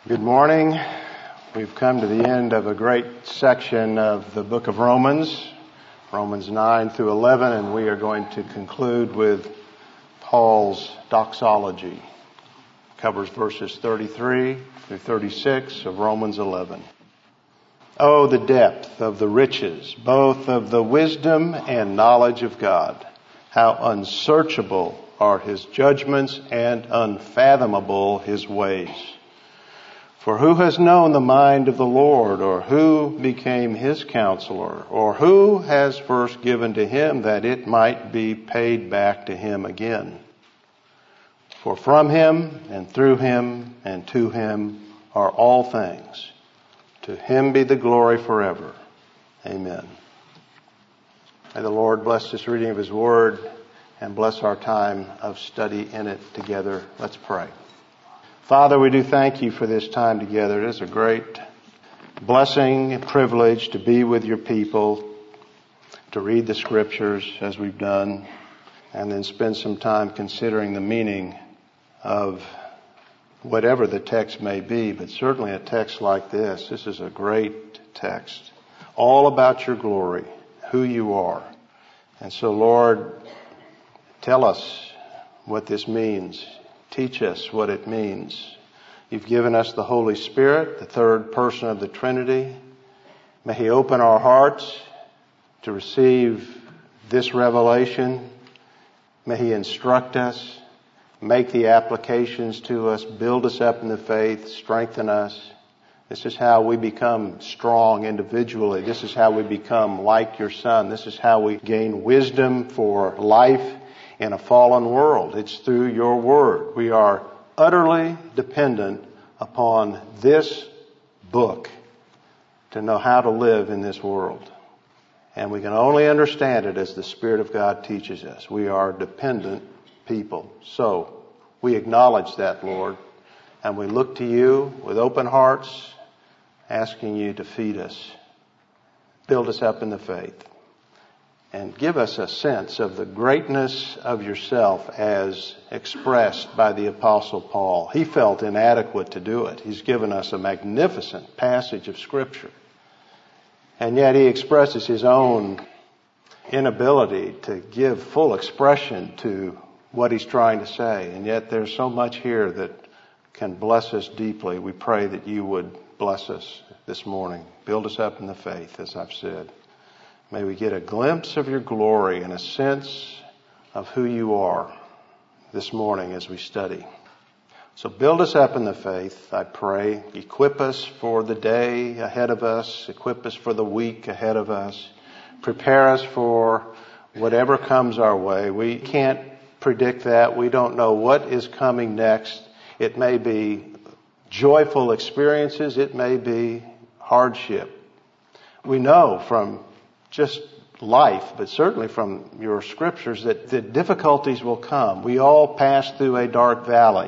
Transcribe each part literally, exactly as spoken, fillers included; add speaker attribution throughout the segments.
Speaker 1: Good morning. We've come to the end of a great section of the book of Romans, Romans nine through eleven, and we are going to conclude with Paul's doxology. It covers verses thirty-three through thirty-six of Romans eleven. Oh, the depth of the riches, both of the wisdom and knowledge of God. How unsearchable are His judgments and unfathomable His ways. For who has known the mind of the Lord, or who became His counselor, or who has first given to Him that it might be paid back to Him again? For from Him, and through Him, and to Him are all things. To Him be the glory forever. Amen. May the Lord bless this reading of His Word and bless our time of study in it together. Let's pray. Father, we do thank You for this time together. It is a great blessing and privilege to be with Your people, to read the Scriptures as we've done, and then spend some time considering the meaning of whatever the text may be, but certainly a text like this. This is a great text, all about Your glory, who You are. And so, Lord, tell us what this means. Teach us what it means. You've given us the Holy Spirit, the third person of the Trinity. May He open our hearts to receive this revelation. May He instruct us, make the applications to us, build us up in the faith, strengthen us. This is how we become strong individually. This is how we become like Your Son. This is how we gain wisdom for life in a fallen world. It's through Your Word. We are utterly dependent upon this book to know how to live in this world. And we can only understand it as the Spirit of God teaches us. We are dependent people. So we acknowledge that, Lord, and we look to You with open hearts, asking You to feed us, build us up in the faith, and give us a sense of the greatness of Yourself as expressed by the Apostle Paul. He felt inadequate to do it. He's given us a magnificent passage of Scripture. And yet he expresses his own inability to give full expression to what he's trying to say. And yet there's so much here that can bless us deeply. We pray that You would bless us this morning. Build us up in the faith, as I've said. May we get a glimpse of Your glory and a sense of who You are this morning as we study. So build us up in the faith, I pray. Equip us for the day ahead of us. Equip us for the week ahead of us. Prepare us for whatever comes our way. We can't predict that. We don't know what is coming next. It may be joyful experiences. It may be hardship. We know from just life, but certainly from Your Scriptures, that the difficulties will come. We all pass through a dark valley,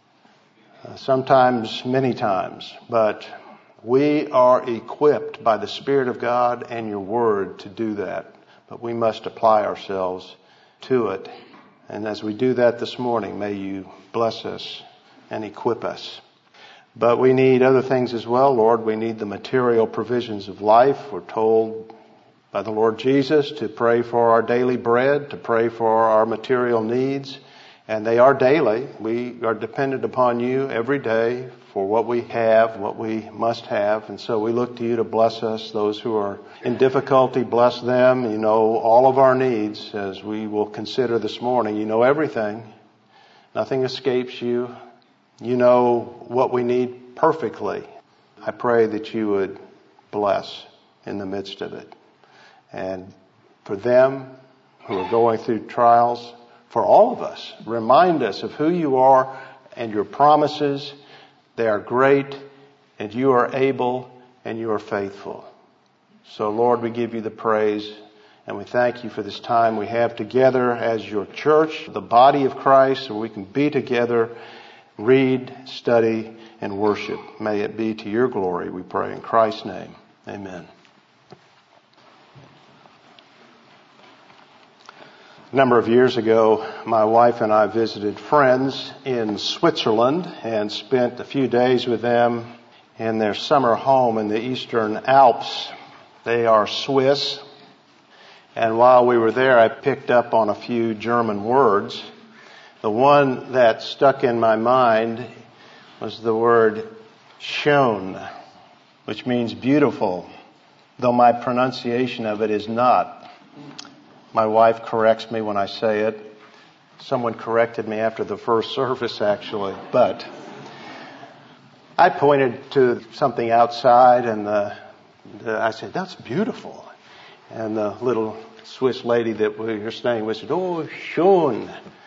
Speaker 1: uh, sometimes many times, but we are equipped by the Spirit of God and Your Word to do that. But we must apply ourselves to it. And as we do that this morning, may You bless us and equip us. But we need other things as well, Lord. We need the material provisions of life. We're told by the Lord Jesus to pray for our daily bread, to pray for our material needs. And they are daily. We are dependent upon You every day for what we have, what we must have. And so we look to You to bless us. Those who are in difficulty, bless them. You know all of our needs, as we will consider this morning. You know everything. Nothing escapes You. You know what we need perfectly. I pray that You would bless in the midst of it. And for them who are going through trials, for all of us, remind us of who You are and Your promises. They are great, and You are able, and You are faithful. So, Lord, we give You the praise, and we thank You for this time we have together as Your church, the body of Christ, so we can be together, read, study, and worship. May it be to Your glory, we pray in Christ's name. Amen. A number of years ago, my wife and I visited friends in Switzerland and spent a few days with them in their summer home in the Eastern Alps. They are Swiss, and while we were there, I picked up on a few German words. The one that stuck in my mind was the word schön, which means beautiful, though my pronunciation of it is not. My wife corrects me when I say it. Someone corrected me after the first service, actually. But I pointed to something outside, and the, the, I said, "That's beautiful." And the little Swiss lady that we were staying with said, "Oh, schön."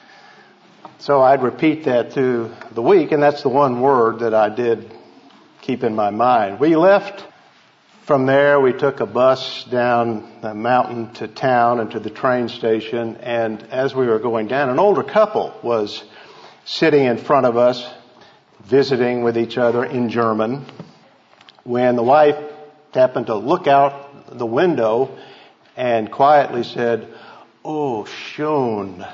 Speaker 1: So I'd repeat that through the week, and that's the one word that I did keep in my mind. We left. From there, we took a bus down the mountain to town and to the train station. And as we were going down, an older couple was sitting in front of us, visiting with each other in German, when the wife happened to look out the window and quietly said, "Oh, schön."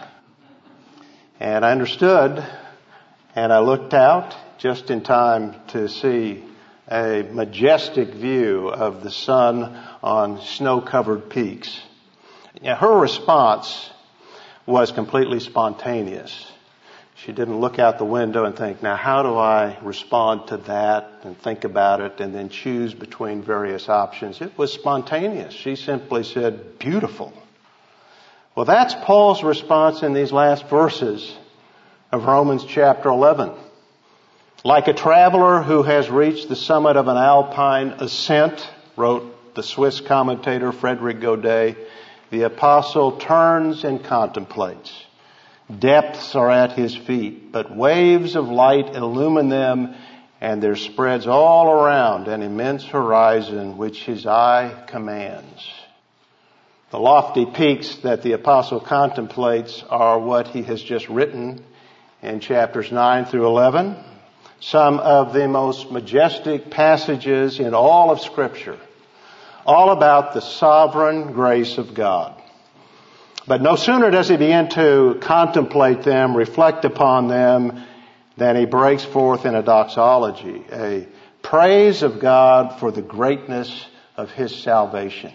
Speaker 1: And I understood, and I looked out just in time to see a majestic view of the sun on snow-covered peaks. Now, her response was completely spontaneous. She didn't look out the window and think, now how do I respond to that, and think about it and then choose between various options. It was spontaneous. She simply said, "Beautiful." Well, that's Paul's response in these last verses of Romans chapter eleven. Like a traveler who has reached the summit of an alpine ascent, wrote the Swiss commentator Frederick Godet, the apostle turns and contemplates. Depths are at his feet, but waves of light illumine them, and there spreads all around an immense horizon which his eye commands. The lofty peaks that the apostle contemplates are what he has just written in chapters nine through eleven. Some of the most majestic passages in all of Scripture, all about the sovereign grace of God. But no sooner does he begin to contemplate them, reflect upon them, than he breaks forth in a doxology, a praise of God for the greatness of his salvation.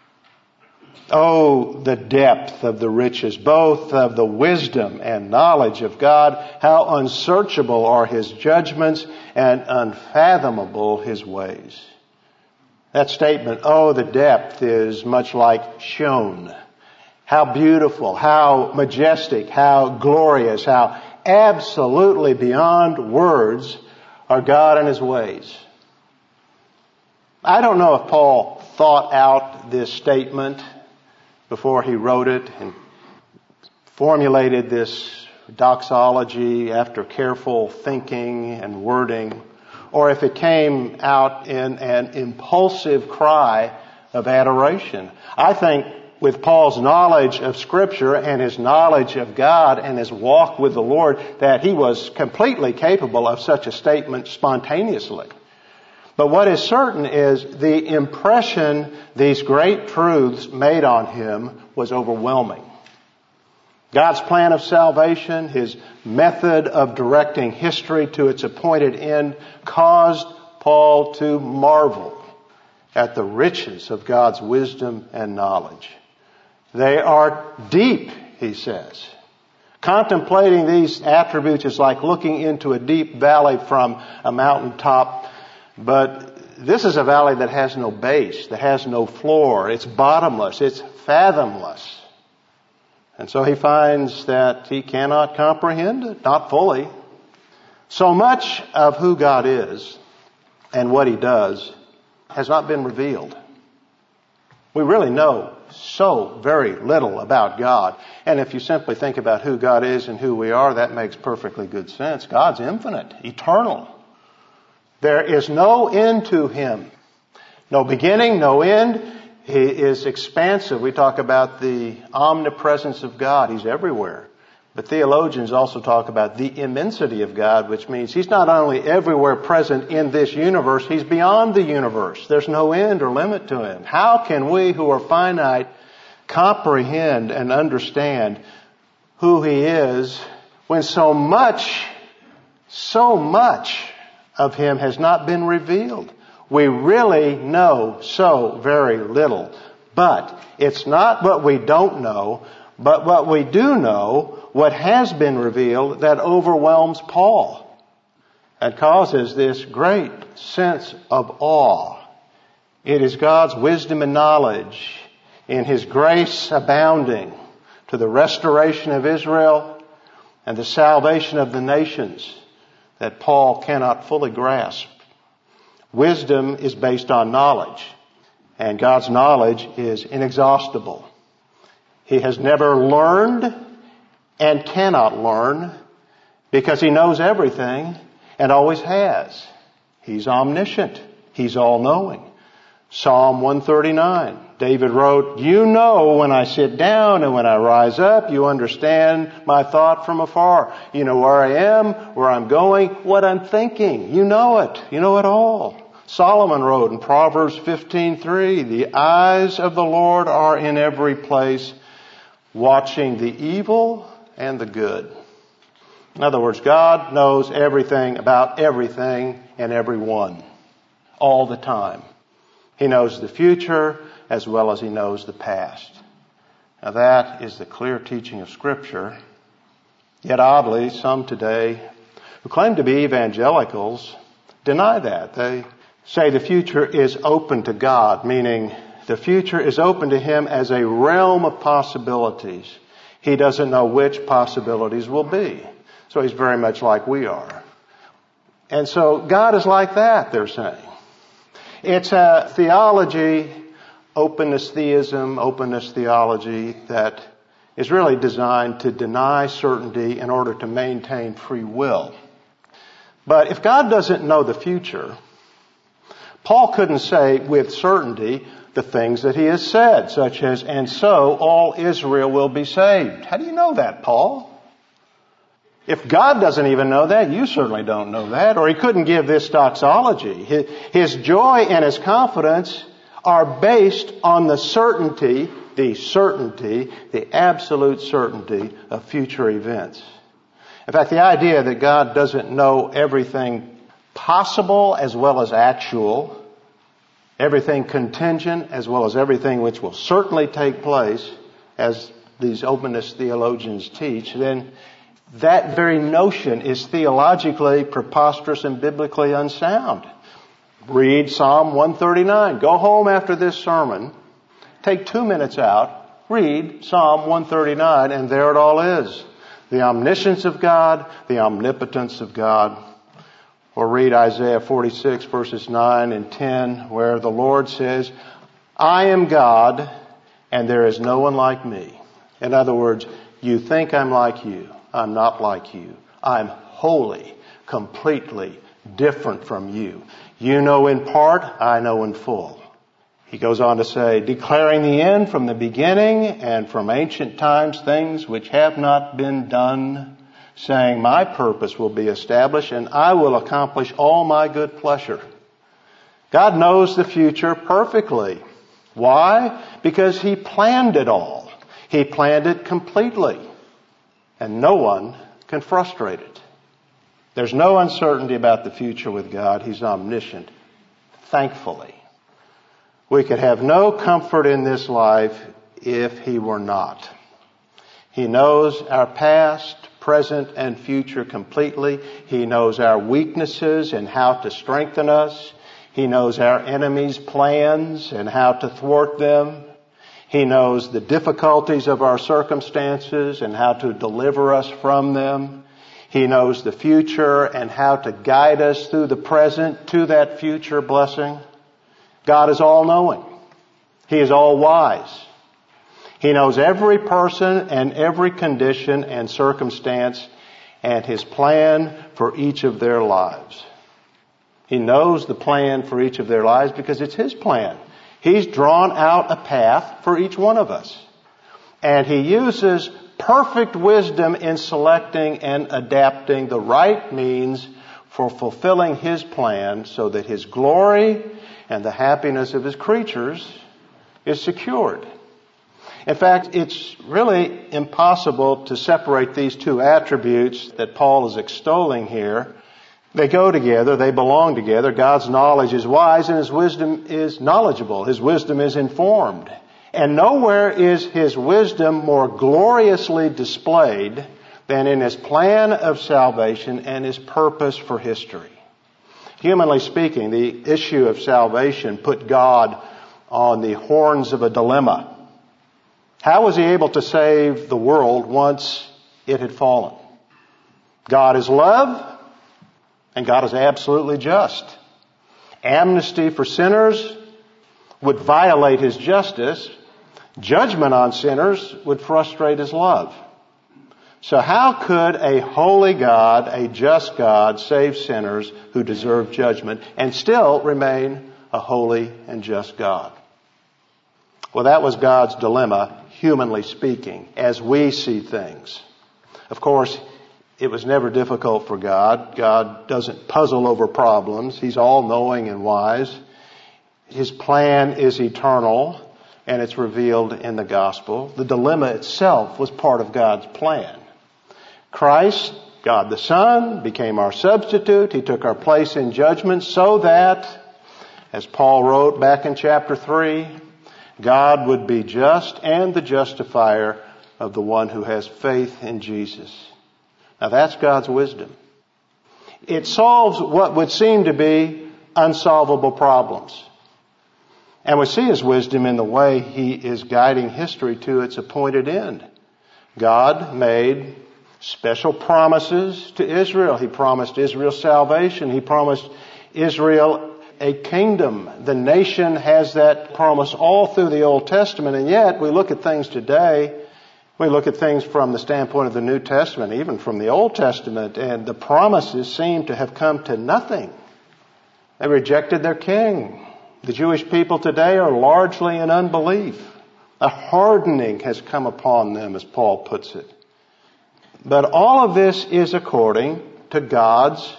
Speaker 1: Oh, the depth of the riches, both of the wisdom and knowledge of God. How unsearchable are his judgments and unfathomable his ways. That statement, oh, the depth, is much like schön. How beautiful, how majestic, how glorious, how absolutely beyond words are God and his ways. I don't know if Paul thought out this statement before he wrote it and formulated this doxology after careful thinking and wording, or if it came out in an impulsive cry of adoration. I think with Paul's knowledge of Scripture and his knowledge of God and his walk with the Lord, that he was completely capable of such a statement spontaneously. But what is certain is the impression these great truths made on him was overwhelming. God's plan of salvation, his method of directing history to its appointed end, caused Paul to marvel at the riches of God's wisdom and knowledge. They are deep, he says. Contemplating these attributes is like looking into a deep valley from a mountaintop. But this is a valley that has no base, that has no floor. It's bottomless. It's fathomless. And so he finds that he cannot comprehend it, not fully. So much of who God is and what he does has not been revealed. We really know so very little about God. And if you simply think about who God is and who we are, that makes perfectly good sense. God's infinite, eternal. There is no end to him. No beginning, no end. He is expansive. We talk about the omnipresence of God. He's everywhere. But theologians also talk about the immensity of God, which means he's not only everywhere present in this universe, he's beyond the universe. There's no end or limit to him. How can we who are finite comprehend and understand who He is when so much, so much of Him has not been revealed. We really know so very little. But it's not what we don't know, but what we do know, what has been revealed, that overwhelms Paul and causes this great sense of awe. It is God's wisdom and knowledge in His grace abounding to the restoration of Israel and the salvation of the nations that Paul cannot fully grasp. Wisdom is based on knowledge, and God's knowledge is inexhaustible. He has never learned and cannot learn because He knows everything and always has. He's omniscient. He's all-knowing. Psalm one thirty-nine, David wrote, "You know when I sit down and when I rise up, you understand my thought from afar. You know where I am, where I'm going, what I'm thinking. You know it. You know it all." Solomon wrote in Proverbs fifteen three, "The eyes of the Lord are in every place, watching the evil and the good." In other words, God knows everything about everything and everyone, all the time. He knows the future as well as He knows the past. Now that is the clear teaching of Scripture. Yet oddly, some today who claim to be evangelicals deny that. They say the future is open to God, meaning the future is open to Him as a realm of possibilities. He doesn't know which possibilities will be. So He's very much like we are. And so God is like that, they're saying. It's a theology, openness theism, openness theology, that is really designed to deny certainty in order to maintain free will. But if God doesn't know the future, Paul couldn't say with certainty the things that he has said, such as, "And so all Israel will be saved." How do you know that, Paul? If God doesn't even know that, you certainly don't know that. Or he couldn't give this doxology. His joy and his confidence are based on the certainty, the certainty, the absolute certainty of future events. In fact, the idea that God doesn't know everything possible as well as actual, everything contingent as well as everything which will certainly take place, as these openness theologians teach, then that very notion is theologically preposterous and biblically unsound. Read Psalm one thirty-nine. Go home after this sermon, take two minutes out, read Psalm one thirty-nine, and there it all is. The omniscience of God, the omnipotence of God. Or read Isaiah forty-six verses nine and ten, where the Lord says, "I am God, and there is no one like me." In other words, you think I'm like you. I'm not like you. I'm wholly, completely different from you. You know in part, I know in full. He goes on to say, declaring the end from the beginning and from ancient times things which have not been done, saying, my purpose will be established and I will accomplish all my good pleasure. God knows the future perfectly. Why? Because He planned it all. He planned it completely. And no one can frustrate it. There's no uncertainty about the future with God. He's omniscient. Thankfully. We could have no comfort in this life if He were not. He knows our past, present, and future completely. He knows our weaknesses and how to strengthen us. He knows our enemies' plans and how to thwart them. He knows the difficulties of our circumstances and how to deliver us from them. He knows the future and how to guide us through the present to that future blessing. God is all-knowing. He is all-wise. He knows every person and every condition and circumstance and His plan for each of their lives. He knows the plan for each of their lives because it's His plan. He's drawn out a path for each one of us. And He uses perfect wisdom in selecting and adapting the right means for fulfilling His plan so that His glory and the happiness of His creatures is secured. In fact, it's really impossible to separate these two attributes that Paul is extolling here. They go together, they belong together. God's knowledge is wise and His wisdom is knowledgeable. His wisdom is informed. And nowhere is His wisdom more gloriously displayed than in His plan of salvation and His purpose for history. Humanly speaking, the issue of salvation put God on the horns of a dilemma. How was He able to save the world once it had fallen? God is love, and God is absolutely just. Amnesty for sinners would violate His justice. Judgment on sinners would frustrate His love. So how could a holy God, a just God, save sinners who deserve judgment and still remain a holy and just God? Well, that was God's dilemma, humanly speaking, as we see things. Of course, it was never difficult for God. God doesn't puzzle over problems. He's all-knowing and wise. His plan is eternal, and it's revealed in the gospel. The dilemma itself was part of God's plan. Christ, God the Son, became our substitute. He took our place in judgment so that, as Paul wrote back in chapter three, God would be just and the justifier of the one who has faith in Jesus. Now that's God's wisdom. It solves what would seem to be unsolvable problems. And we see His wisdom in the way He is guiding history to its appointed end. God made special promises to Israel. He promised Israel salvation. He promised Israel a kingdom. The nation has that promise all through the Old Testament, and yet we look at things today, we look at things from the standpoint of the New Testament, even from the Old Testament, and the promises seem to have come to nothing. They rejected their king. The Jewish people today are largely in unbelief. A hardening has come upon them, as Paul puts it. But all of this is according to God's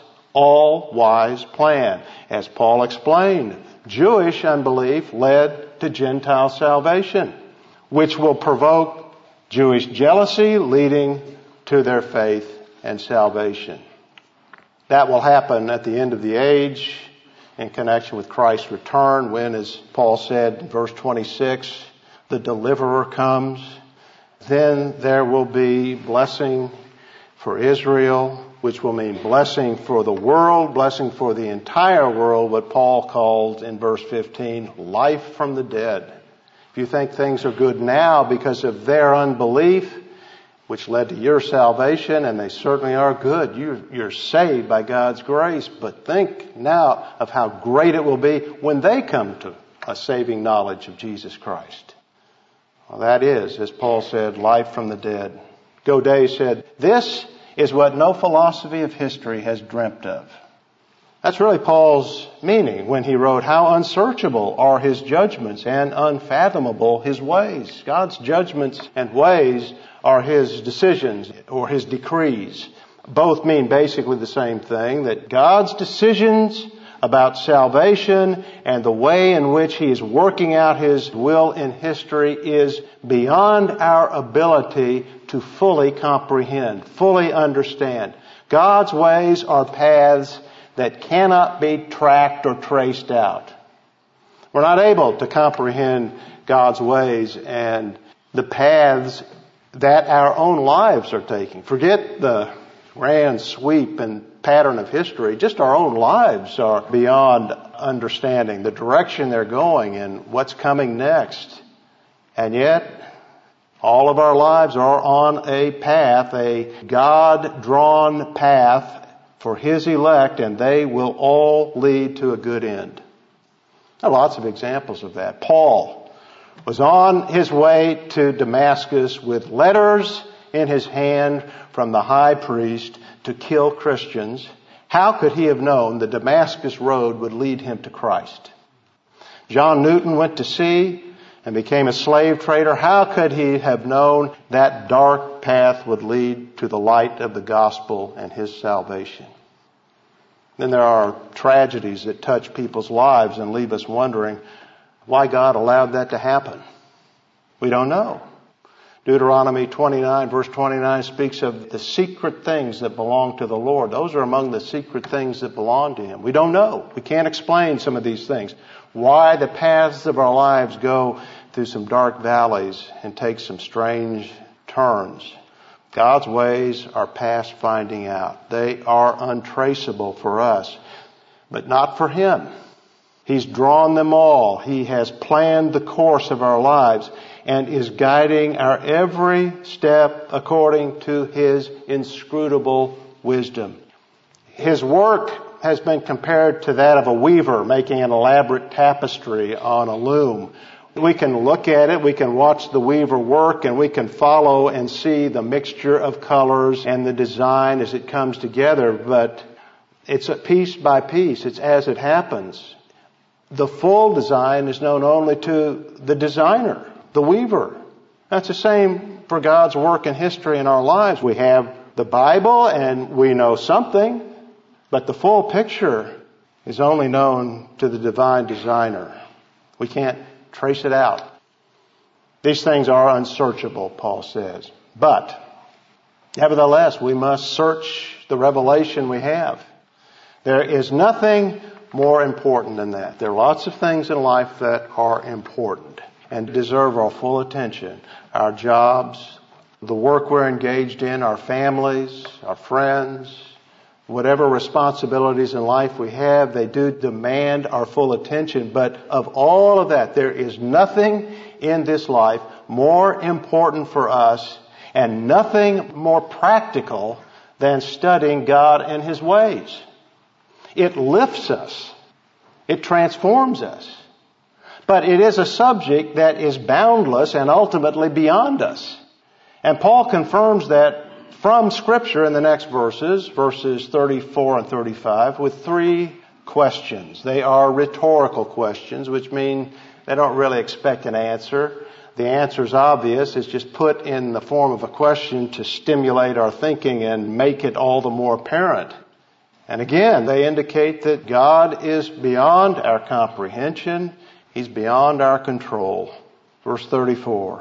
Speaker 1: all-wise plan. As Paul explained, Jewish unbelief led to Gentile salvation, which will provoke Jewish jealousy, leading to their faith and salvation. That will happen at the end of the age in connection with Christ's return, when, as Paul said in verse twenty-six, the deliverer comes. Then there will be blessing for Israel, which will mean blessing for the world, blessing for the entire world, what Paul called in verse fifteen, life from the dead. If you think things are good now because of their unbelief, which led to your salvation, and they certainly are good, you're, you're saved by God's grace, but think now of how great it will be when they come to a saving knowledge of Jesus Christ. Well, that is, as Paul said, life from the dead. Godet said, this is what no philosophy of history has dreamt of. That's really Paul's meaning when he wrote, how unsearchable are His judgments and unfathomable His ways. God's judgments and ways are His decisions or His decrees. Both mean basically the same thing, that God's decisions about salvation and the way in which He is working out His will in history is beyond our ability to fully comprehend, fully understand. God's ways are paths that cannot be tracked or traced out. We're not able to comprehend God's ways and the paths that our own lives are taking. Forget the grand sweep and pattern of history. Just our own lives are beyond understanding the direction they're going and what's coming next. And yet, all of our lives are on a path, a God-drawn path for His elect, and they will all lead to a good end. There are lots of examples of that. Paul was on his way to Damascus with letters in his hand from the high priest to kill Christians. How could he have known the Damascus road would lead him to Christ? John Newton went to sea and became a slave trader. How could he have known that dark path would lead to the light of the gospel and his salvation? Then there are tragedies that touch people's lives and leave us wondering why God allowed that to happen. We don't know. Deuteronomy twenty-nine, verse twenty-nine, speaks of the secret things that belong to the Lord. Those are among the secret things that belong to Him. We don't know. We can't explain some of these things. Why the paths of our lives go through some dark valleys and take some strange turns. God's ways are past finding out. They are untraceable for us, but not for Him. He's drawn them all. He has planned the course of our lives and is guiding our every step according to His inscrutable wisdom. His work has been compared to that of a weaver making an elaborate tapestry on a loom. We can look at it, we can watch the weaver work, and we can follow and see the mixture of colors and the design as it comes together, but it's a piece by piece. It's as it happens. The full design is known only to the designer, the weaver. That's the same for God's work in history in our lives. We have the Bible and we know something, but the full picture is only known to the divine designer. We can't trace it out. These things are unsearchable, Paul says. But, nevertheless, we must search the revelation we have. There is nothing more important than that. There are lots of things in life that are important and deserve our full attention. Our jobs, the work we're engaged in, our families, our friends, whatever responsibilities in life we have, they do demand our full attention. But of all of that, there is nothing in this life more important for us and nothing more practical than studying God and His ways. It lifts us. It transforms us. But it is a subject that is boundless and ultimately beyond us. And Paul confirms that from Scripture in the next verses, verses thirty-four and thirty-five, with three questions. They are rhetorical questions, which mean they don't really expect an answer. The answer is obvious. It's just put in the form of a question to stimulate our thinking and make it all the more apparent. And again, they indicate that God is beyond our comprehension. He's beyond our control. Verse thirty-four.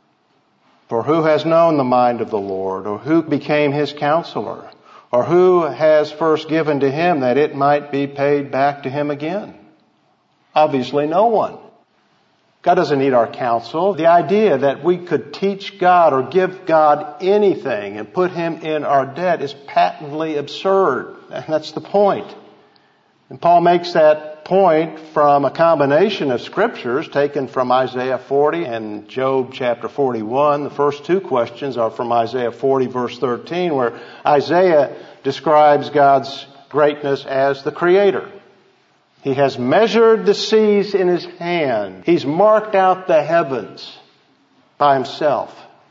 Speaker 1: For who has known the mind of the Lord, or who became His counselor, or who has first given to Him that it might be paid back to Him again? Obviously no one. God doesn't need our counsel. The idea that we could teach God or give God anything and put Him in our debt is patently absurd. And that's the point. And Paul makes that point from a combination of scriptures taken from Isaiah forty and Job chapter forty-one. The first two questions are from Isaiah forty verse thirteen, where Isaiah describes God's greatness as the Creator. He has measured the seas in His hand. He's marked out the heavens by Himself.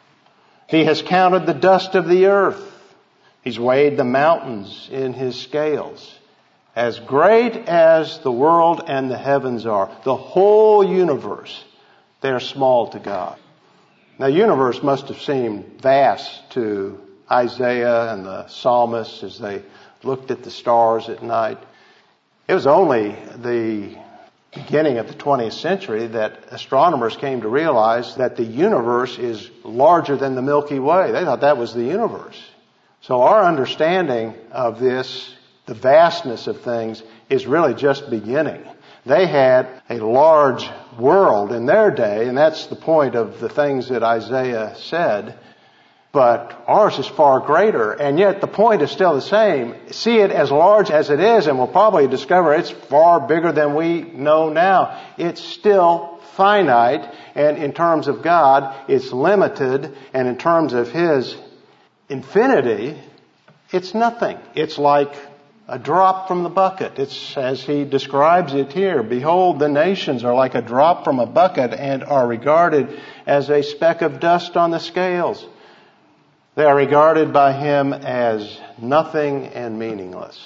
Speaker 1: He has counted the dust of the earth. He's weighed the mountains in His scales. As great as the world and the heavens are, the whole universe, they are small to God. Now, the universe must have seemed vast to Isaiah and the psalmists as they looked at the stars at night. It was only the beginning of the twentieth century that astronomers came to realize that the universe is larger than the Milky Way. They thought that was the universe. So our understanding of this, the vastness of things, is really just beginning. They had a large world in their day, and that's the point of the things that Isaiah said. But ours is far greater, and yet the point is still the same. See it as large as it is, and we'll probably discover it's far bigger than we know now. It's still finite, and in terms of God, it's limited, and in terms of His infinity, it's nothing. It's like a drop from the bucket. It's as He describes it here. Behold, the nations are like a drop from a bucket and are regarded as a speck of dust on the scales. They are regarded by Him as nothing and meaningless.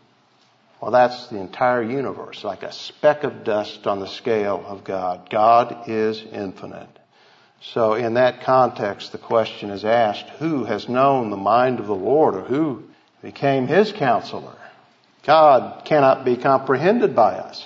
Speaker 1: Well, that's the entire universe, like a speck of dust on the scale of God. God is infinite. So in that context, the question is asked, who has known the mind of the Lord, or who became His counselor? God cannot be comprehended by us.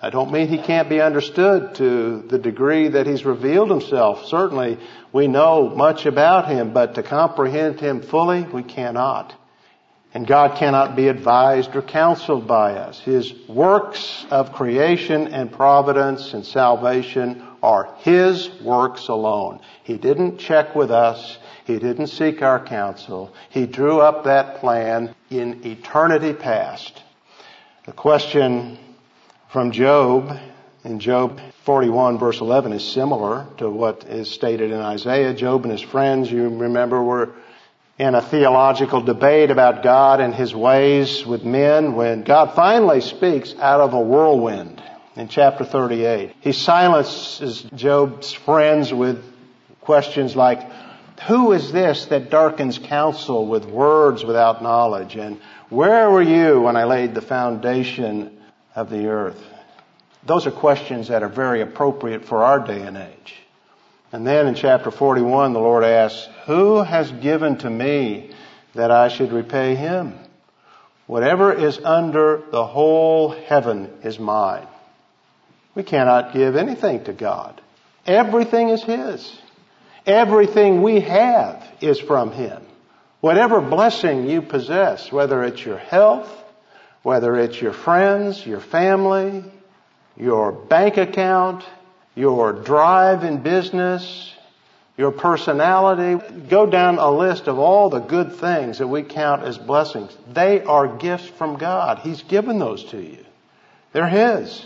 Speaker 1: I don't mean he can't be understood to the degree that he's revealed himself. Certainly we know much about him, but to comprehend him fully, we cannot. And God cannot be advised or counseled by us. His works of creation and providence and salvation are His works alone. He didn't check with us. He didn't seek our counsel. He drew up that plan in eternity past. The question from Job, in Job forty-one verse eleven, is similar to what is stated in Isaiah. Job and his friends, you remember, were in a theological debate about God and His ways with men when God finally speaks out of a whirlwind in chapter thirty-eight. He silences Job's friends with questions like, who is this that darkens counsel with words without knowledge? And where were you when I laid the foundation of the earth? Those are questions that are very appropriate for our day and age. And then in chapter forty-one, the Lord asks, who has given to me that I should repay him? Whatever is under the whole heaven is mine. We cannot give anything to God. Everything is His. Everything we have is from Him. Whatever blessing you possess, whether it's your health, whether it's your friends, your family, your bank account, your drive in business, your personality, go down a list of all the good things that we count as blessings. They are gifts from God. He's given those to you. They're His.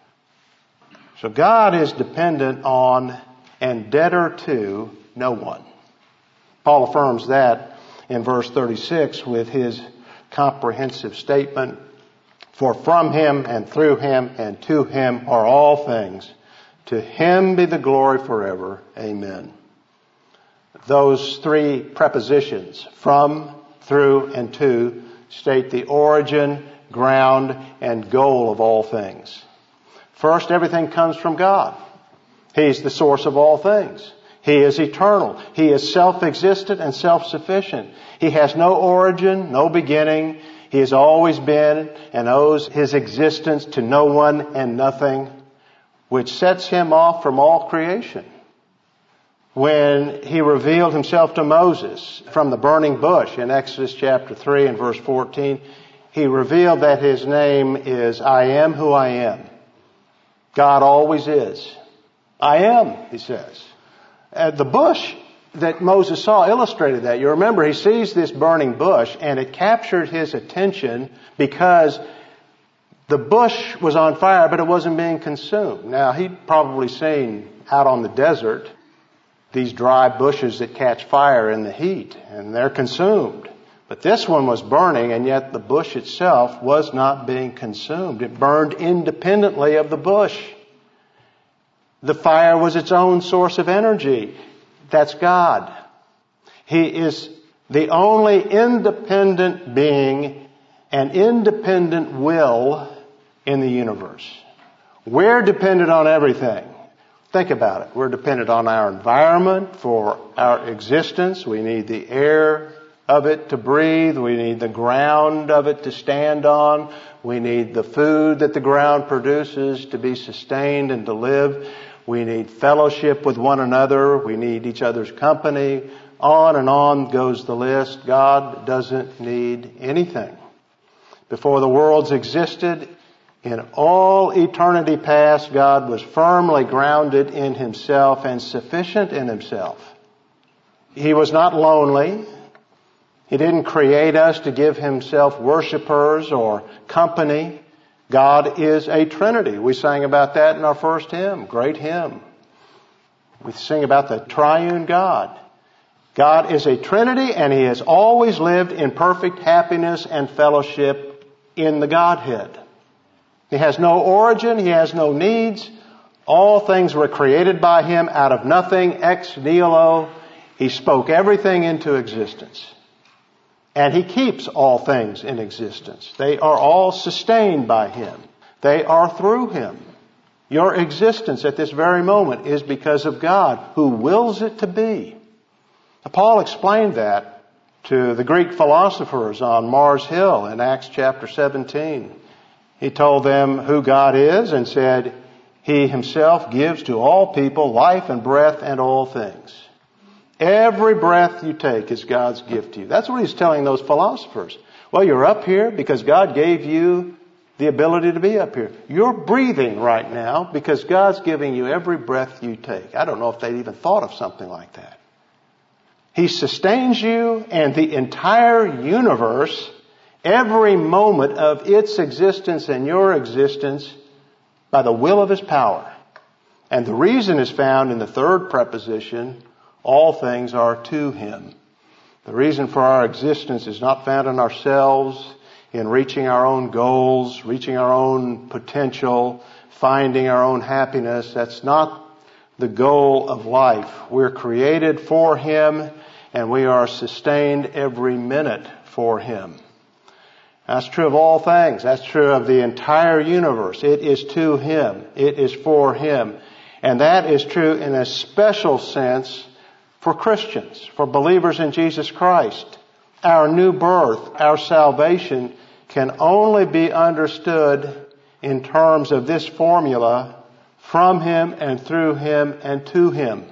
Speaker 1: So God is dependent on and debtor to no one. Paul affirms that in verse thirty-six with his comprehensive statement, for from Him and through Him and to Him are all things. To Him be the glory forever. Amen. Those three prepositions, from, through, and to, state the origin, ground, and goal of all things. First, everything comes from God. He's the source of all things. He is eternal. He is self-existent and self-sufficient. He has no origin, no beginning. He has always been and owes His existence to no one and nothing, which sets Him off from all creation. When He revealed Himself to Moses from the burning bush in Exodus chapter three and verse fourteen, He revealed that His name is I am who I am. God always is. I am, He says. Uh, the bush that Moses saw illustrated that. You remember, he sees this burning bush and it captured his attention because the bush was on fire, but it wasn't being consumed. Now, he'd probably seen out on the desert these dry bushes that catch fire in the heat, and they're consumed. But this one was burning, and yet the bush itself was not being consumed. It burned independently of the bush. The fire was its own source of energy. That's God. He is the only independent being and independent will in the universe. We're dependent on everything. Think about it. We're dependent on our environment for our existence. We need the air of it to breathe. We need the ground of it to stand on. We need the food that the ground produces to be sustained and to live. We need fellowship with one another. We need each other's company. On and on goes the list. God doesn't need anything. Before the worlds existed, in all eternity past, God was firmly grounded in Himself and sufficient in Himself. He was not lonely. He didn't create us to give Himself worshipers or company. God is a Trinity. We sang about that in our first hymn, great hymn. We sing about the triune God. God is a Trinity, and He has always lived in perfect happiness and fellowship in the Godhead. He has no origin. He has no needs. All things were created by Him out of nothing, ex nihilo. He spoke everything into existence. And He keeps all things in existence. They are all sustained by Him. They are through Him. Your existence at this very moment is because of God, who wills it to be. Paul explained that to the Greek philosophers on Mars Hill in Acts chapter seventeen. He told them who God is and said, He Himself gives to all people life and breath and all things. Every breath you take is God's gift to you. That's what He's telling those philosophers. Well, you're up here because God gave you the ability to be up here. You're breathing right now because God's giving you every breath you take. I don't know if they'd even thought of something like that. He sustains you and the entire universe, every moment of its existence and your existence, by the will of His power. And the reason is found in the third preposition, all things are to Him. The reason for our existence is not found in ourselves, in reaching our own goals, reaching our own potential, finding our own happiness. That's not the goal of life. We're created for Him, and we are sustained every minute for Him. That's true of all things. That's true of the entire universe. It is to Him. It is for Him. And that is true in a special sense for Christians, for believers in Jesus Christ. Our new birth, our salvation, can only be understood in terms of this formula: from Him and through Him and to Him.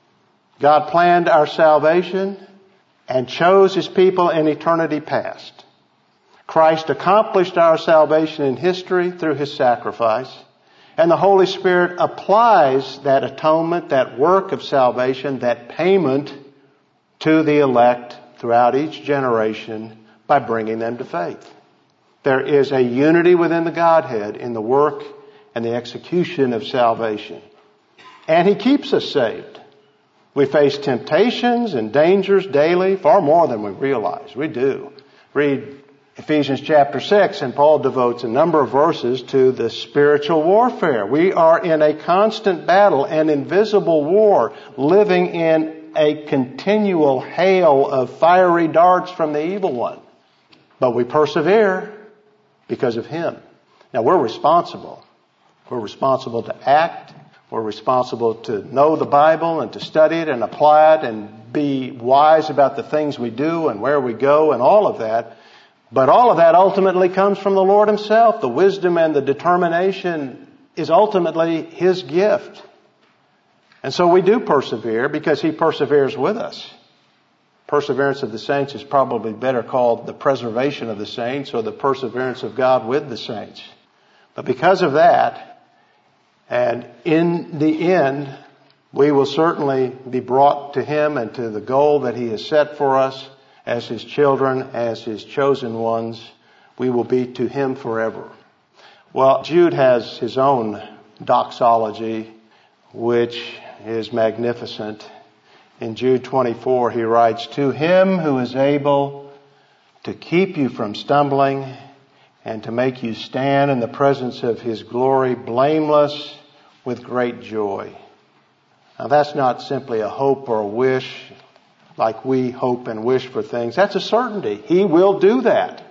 Speaker 1: God planned our salvation and chose His people in eternity past. Christ accomplished our salvation in history through His sacrifice. And the Holy Spirit applies that atonement, that work of salvation, that payment to the elect throughout each generation by bringing them to faith. There is a unity within the Godhead in the work and the execution of salvation. And He keeps us saved. We face temptations and dangers daily, far more than we realize. We do. Read Ephesians chapter six, and Paul devotes a number of verses to the spiritual warfare. We are in a constant battle, an invisible war, living in a continual hail of fiery darts from the evil one. But we persevere because of Him. Now, we're responsible. We're responsible to act. We're responsible to know the Bible and to study it and apply it and be wise about the things we do and where we go and all of that. But all of that ultimately comes from the Lord Himself. The wisdom and the determination is ultimately His gift. And so we do persevere because He perseveres with us. Perseverance of the saints is probably better called the preservation of the saints, or the perseverance of God with the saints. But because of that, and in the end, we will certainly be brought to Him and to the goal that He has set for us as His children, as His chosen ones. We will be to Him forever. Well, Jude has his own doxology, which is magnificent. In Jude twenty-four, he writes, "To Him who is able to keep you from stumbling and to make you stand in the presence of His glory blameless with great joy." Now, that's not simply a hope or a wish like we hope and wish for things. That's a certainty. He will do that.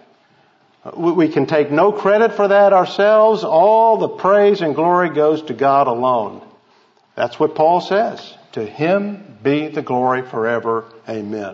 Speaker 1: We can take no credit for that ourselves. All the praise and glory goes to God alone. That's what Paul says. To Him be the glory forever. Amen.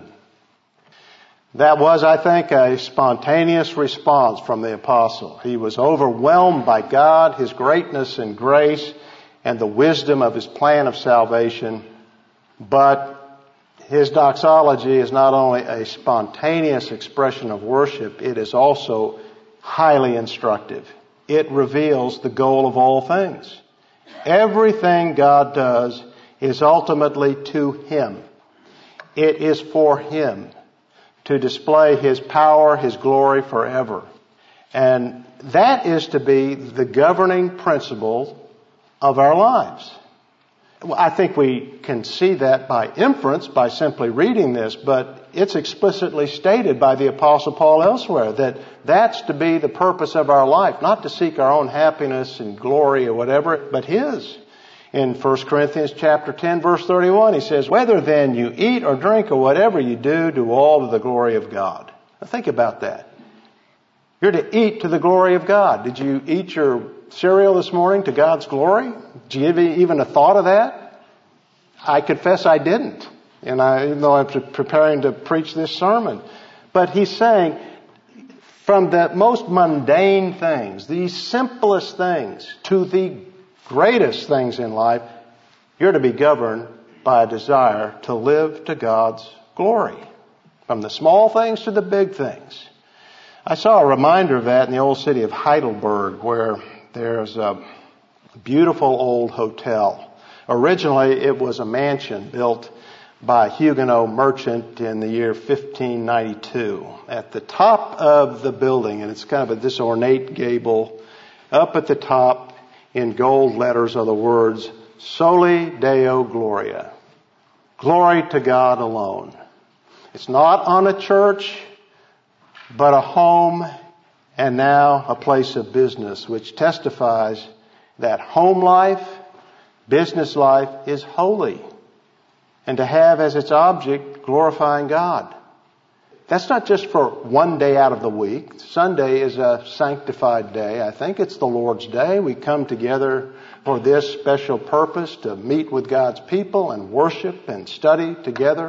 Speaker 1: That was, I think, a spontaneous response from the apostle. He was overwhelmed by God, His greatness and grace, and the wisdom of His plan of salvation. But his doxology is not only a spontaneous expression of worship, it is also highly instructive. It reveals the goal of all things. Everything God does is ultimately to Him. It is for Him to display His power, His glory forever. And that is to be the governing principle of our lives. I think we can see that by inference, by simply reading this, but it's explicitly stated by the Apostle Paul elsewhere that that's to be the purpose of our life, not to seek our own happiness and glory or whatever, but His. In First Corinthians chapter ten, verse thirty-one, he says, "Whether then you eat or drink or whatever you do, do all to the glory of God." Now think about that. You're to eat to the glory of God. Did you eat your cereal this morning to God's glory? Did you give even a thought of that? I confess I didn't. And I, even though I'm preparing to preach this sermon. But he's saying, From the most mundane things, the simplest things, to the greatest things in life, you're to be governed by a desire to live to God's glory. From the small things to the big things. I saw a reminder of that in the old city of Heidelberg, where there's a beautiful old hotel. Originally, it was a mansion built by a Huguenot merchant in the year fifteen ninety-two. At the top of the building, and it's kind of a, this ornate gable, up at the top in gold letters are the words, Soli Deo Gloria. Glory to God alone. It's not on a church, but a home and now a place of business, which testifies that home life, business life is holy, and to have as its object glorifying God. That's not just for one day out of the week. Sunday is a sanctified day. I think it's the Lord's Day. We come together for this special purpose to meet with God's people and worship and study together.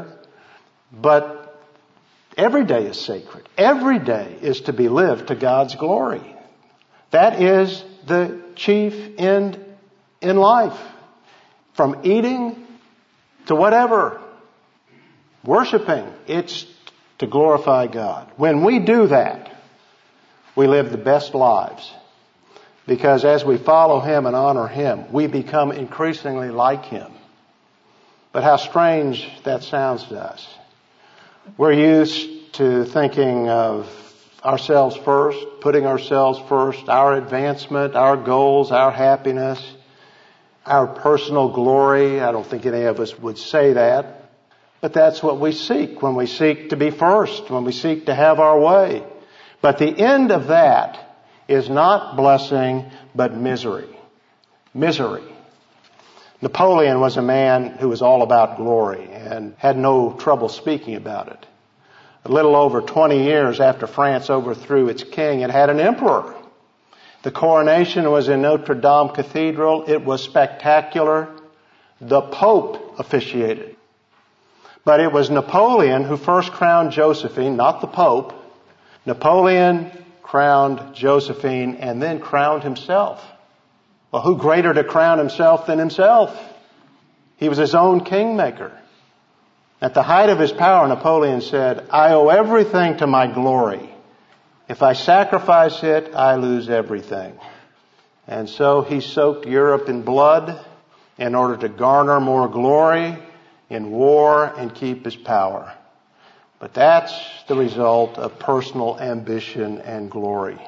Speaker 1: But every day is sacred. Every day is to be lived to God's glory. That is the chief end in life. From eating to whatever. Worshiping. It's to glorify God. When we do that, we live the best lives. Because as we follow Him and honor Him, we become increasingly like Him. But how strange that sounds to us. We're used to thinking of ourselves first, putting ourselves first, our advancement, our goals, our happiness, our personal glory. I don't think any of us would say that. But that's what we seek when we seek to be first, when we seek to have our way. But the end of that is not blessing, but misery. Misery. Napoleon was a man who was all about glory and had no trouble speaking about it. A little over twenty years after France overthrew its king, it had an emperor. The coronation was in Notre Dame Cathedral. It was spectacular. The Pope officiated. But it was Napoleon who first crowned Josephine, not the Pope. Napoleon crowned Josephine and then crowned himself. Well, who greater to crown himself than himself? He was his own kingmaker. At the height of his power, Napoleon said, I owe everything to my glory. If I sacrifice it, I lose everything. And so he soaked Europe in blood in order to garner more glory in war and keep his power. But that's the result of personal ambition and glory.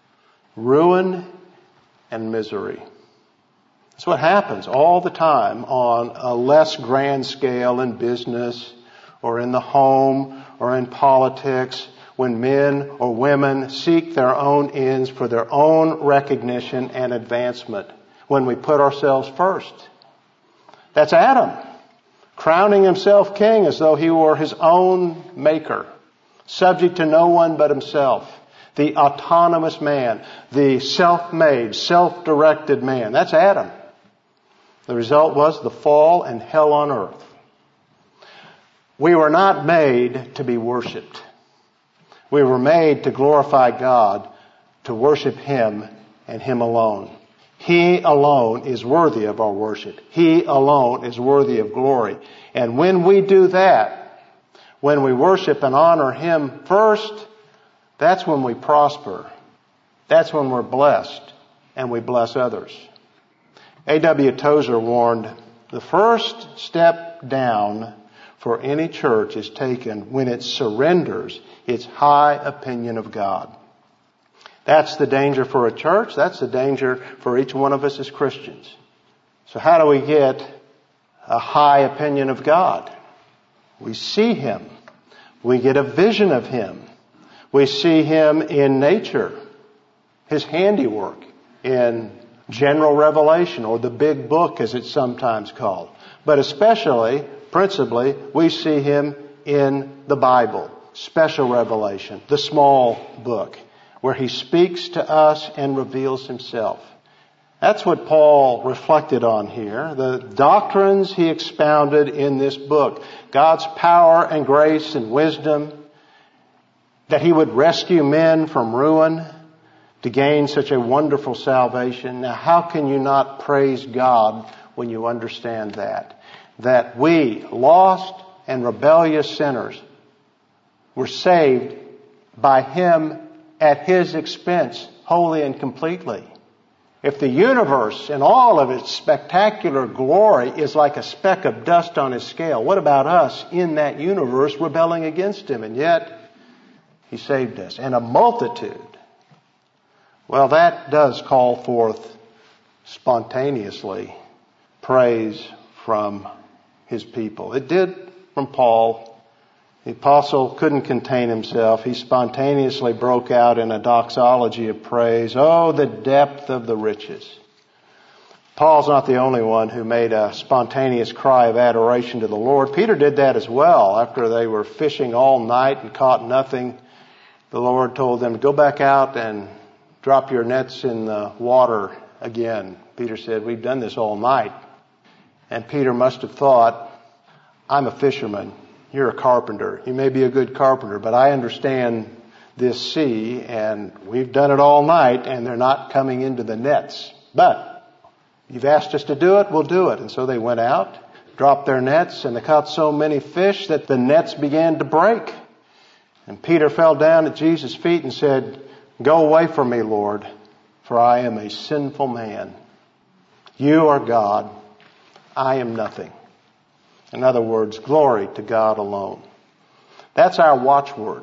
Speaker 1: Ruin and misery. That's what happens all the time on a less grand scale in business or in the home or in politics, when men or women seek their own ends for their own recognition and advancement, when we put ourselves first. That's Adam, crowning himself king as though he were his own maker, subject to no one but himself. The autonomous man, the self-made, self-directed man. That's Adam. The result was the fall and hell on earth. We were not made to be worshipped. We were made to glorify God, to worship Him and Him alone. He alone is worthy of our worship. He alone is worthy of glory. And when we do that, when we worship and honor Him first, that's when we prosper. That's when we're blessed and we bless others. A W Tozer warned, the first step down for any church is taken when it surrenders its high opinion of God. That's the danger for a church. That's the danger for each one of us as Christians. So how do we get a high opinion of God? We see Him. We get a vision of Him. We see Him in nature, His handiwork, in general revelation, or the big book as it's sometimes called. But especially, principally, we see Him in the Bible, special revelation, the small book, where He speaks to us and reveals Himself. That's what Paul reflected on here. The doctrines he expounded in this book. God's power and grace and wisdom. that He would rescue men from ruin to gain such a wonderful salvation. Now, how can you not praise God when you understand that? That we, lost and rebellious sinners, were saved by Him at His expense, wholly and completely. If the universe in all of its spectacular glory is like a speck of dust on His scale, what about us in that universe rebelling against Him? And yet, He saved us. And a multitude. Well, that does call forth spontaneously praise from His people. It did from Paul. The apostle couldn't contain himself. He spontaneously broke out in a doxology of praise. Oh, the depth of the riches. Paul's not the only one who made a spontaneous cry of adoration to the Lord. Peter did that as well. After they were fishing all night and caught nothing, the Lord told them, go back out and drop your nets in the water again. Peter said, we've done this all night. And Peter must have thought, I'm a fisherman. You're a carpenter. You may be a good carpenter, but I understand this sea, and we've done it all night, and they're not coming into the nets. But you've asked us to do it, we'll do it. And so they went out, dropped their nets, and they caught so many fish that the nets began to break. And Peter fell down at Jesus' feet and said, go away from me, Lord, for I am a sinful man. You are God. I am nothing. In other words, glory to God alone. That's our watchword.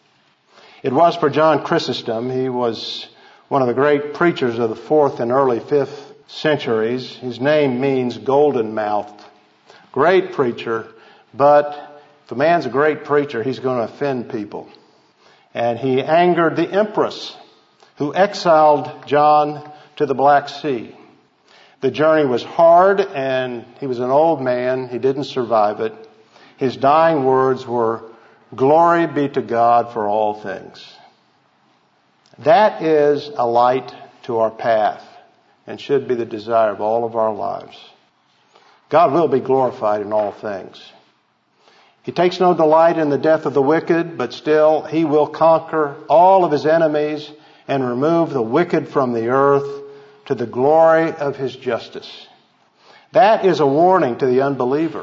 Speaker 1: It was for John Chrysostom. He was one of the great preachers of the fourth and early fifth centuries. His name means golden-mouthed. Great preacher, but if a man's a great preacher, he's going to offend people. And he angered the empress who exiled John to the Black Sea. The journey was hard, and he was an old man. He didn't survive it. His dying words were, glory be to God for all things. That is a light to our path and should be the desire of all of our lives. God will be glorified in all things. He takes no delight in the death of the wicked, but still He will conquer all of His enemies and remove the wicked from the earth to the glory of His justice. That is a warning to the unbeliever,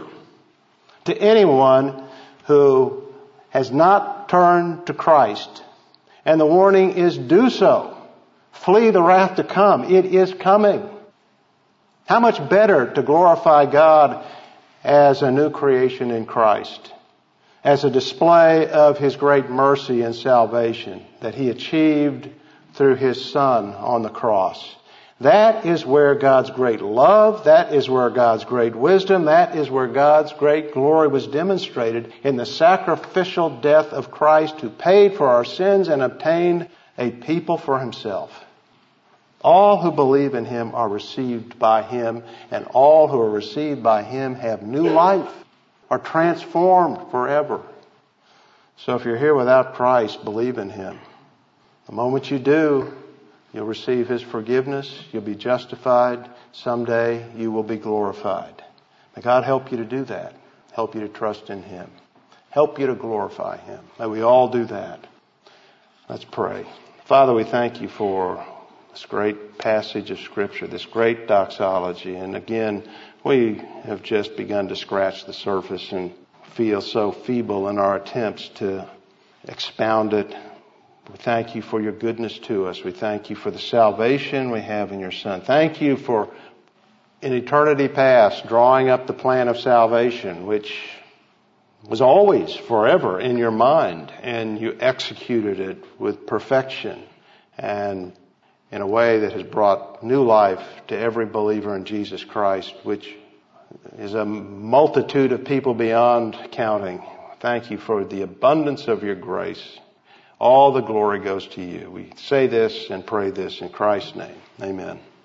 Speaker 1: to anyone who has not turned to Christ. And the warning is, do so. Flee the wrath to come. It is coming. How much better to glorify God as a new creation in Christ, as a display of His great mercy and salvation that He achieved through His Son on the cross. That is where God's great love, that is where God's great wisdom, that is where God's great glory was demonstrated in the sacrificial death of Christ, who paid for our sins and obtained a people for Himself. All who believe in Him are received by Him, and all who are received by Him have new life, are transformed forever. So if you're here without Christ, believe in Him. The moment you do, you'll receive His forgiveness. You'll be justified. Someday you will be glorified. May God help you to do that. Help you to trust in Him. Help you to glorify Him. May we all do that. Let's pray. Father, we thank You for this great passage of Scripture, this great doxology. And again, we have just begun to scratch the surface and feel so feeble in our attempts to expound it. We thank You for Your goodness to us. We thank You for the salvation we have in Your Son. Thank You for, in eternity past, drawing up the plan of salvation, which was always forever in Your mind, and You executed it with perfection and in a way that has brought new life to every believer in Jesus Christ, which is a multitude of people beyond counting. Thank You for the abundance of Your grace. All the glory goes to You. We say this and pray this in Christ's name. Amen.